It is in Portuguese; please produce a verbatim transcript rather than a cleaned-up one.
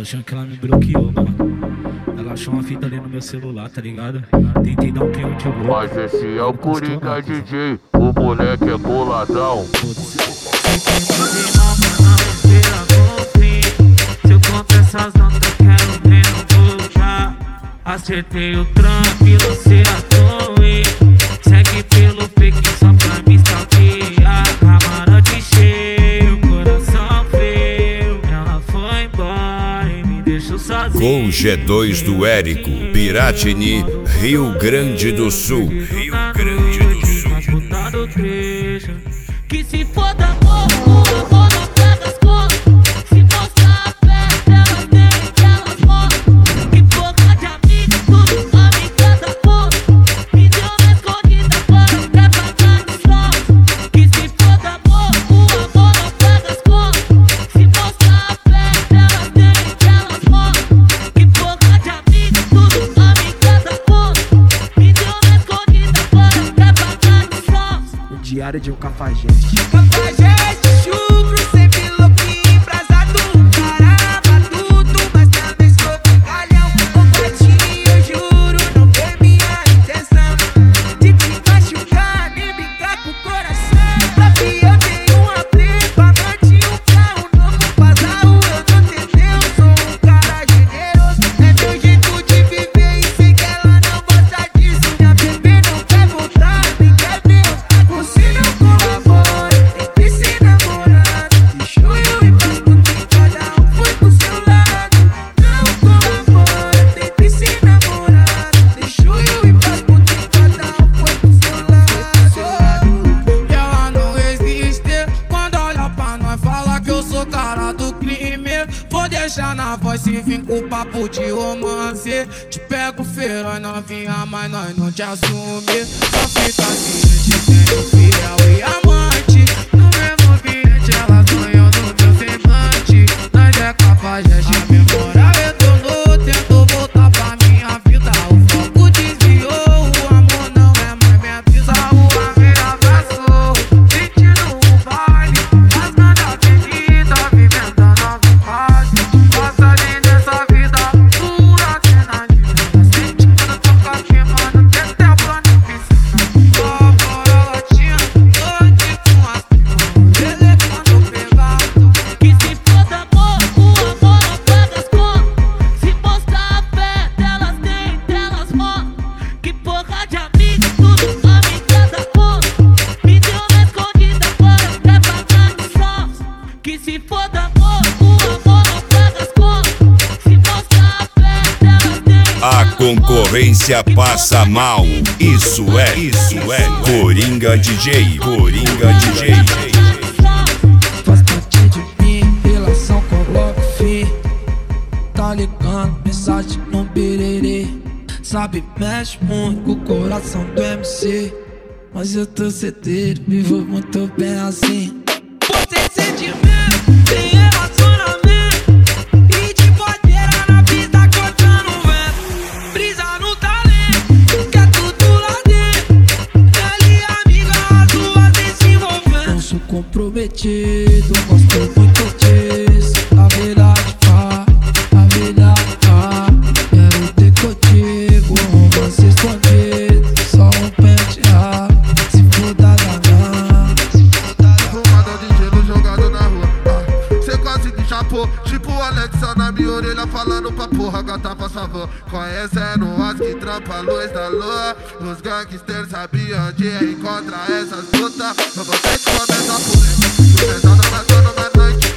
achando que ela me bloqueou, mano. Ela achou uma fita ali no meu celular, tá ligado? Tentei dar um peão de louco. Mas esse é o Coringa D J, o moleque é boladão. Se eu conto essas notas, quero mesmo voltar. Acertei o tranquilo, cê atoe. Segue pelo fake só pra me stalkear. Camarote cheio, coração feio. Ela foi embora e me deixou sozinho. Com G dois do Érico, Piratini, Rio Grande do Sul. Rio Grande do Sul. Que se foda, amor, o amor não pega as contas. Se mostrar a fé, elas têm que elas mostram. Que porra de amiga, tudo amiga da porra. Me deu na escondida, agora quer pagar de sócio. Que se foda, amor, o amor não pega as contas. Se mostrar a fé, elas têm que elas mostram. Que porra de amiga, tudo amiga da porra. Me deu na escondida, agora quer pagar de sócio. O diário de um cafajeste. Cafajeste, chucro, sempre louquinho, embrasado. Caramba, tudo, mas também sou brincalhão. Ô gatinho, eu juro, não foi minha intenção de te machucar, nem brincar com o coração. Papi, eu tenho uma tripa, mande um carro novo, bazarro, eu não entendeu. Sou um cara generoso, é meu jeito de viver e sei que ela não gosta disso. Minha bebê não quer voltar, nem quer ver. Você não colabora, tem que se namorar. Deixou eu ir pras putas, cada um foi pro seu lado. Não colabora, tem que se namorar. Deixou eu ir pras putas, cada um foi pro seu lado. Ela não existe. Quando olha pra nós, fala que eu sou cara do crime. Vou deixar na voz se vir com papo de romance. Te pego feroz, novinha, mas nós não te assume. Só fica ciente, tenho fiel e amante. No mesmo ambiente, ela sonhou no meu semblante. Nós é cafajeste, a memória retornou. Tentou voltar pra minha vida, o foco desviou. O amor não é mais minha brisa, o amor me abraçou. Sentindo o baile, rasgando a avenida, vivendo a nova fase. Passagem dessa vida, pura cena de vida. Sentindo tocar queimando, tem tempo pra não piscina. Só fora latinha, noite com as primas. Ele quando pegado. Que se foda, amor, o amor não paga as contas. Se mostrar a fé, delas tem, delas mostram. Que porra de amiga, tudo amiga da porra. Me deu na escondida, agora quer pagar de sócio. Que se foda, amor, o amor não paga as contas. Se mostrar a fé, delas tem. A concorrência passa mal. Isso é, isso é Coringa D J, Coringa D J. Faz parte de mim, relação coloca fim. Tá ligando, mensagem no birerê. Sabe, mexe muito com o coração do M C. Mas eu tô certeiro, vivo muito bem assim. Você sente mesmo, tem relacionamento. E de bodeira na pista cortando o vento. Brisa no talento, quer tudo lá dentro. Ela e amiga, as duas vem se envolvendo. Não sou comprometido, gosto muito disso. A verdade pá, a verdade pá. Quero ter contigo, um romance escondido. Só um penteado, se for da danã. Fumadão de gelo jogado na rua. Ah, cê quase que chapou. Tipo o Alexa na minha orelha falando pra porra, gata, por favor. Conhecendo as que trampa a luz da lua. Os gangsters sabiam onde encontrar essas putas. Mas vocês começam a fuder. Começando mais uma noite.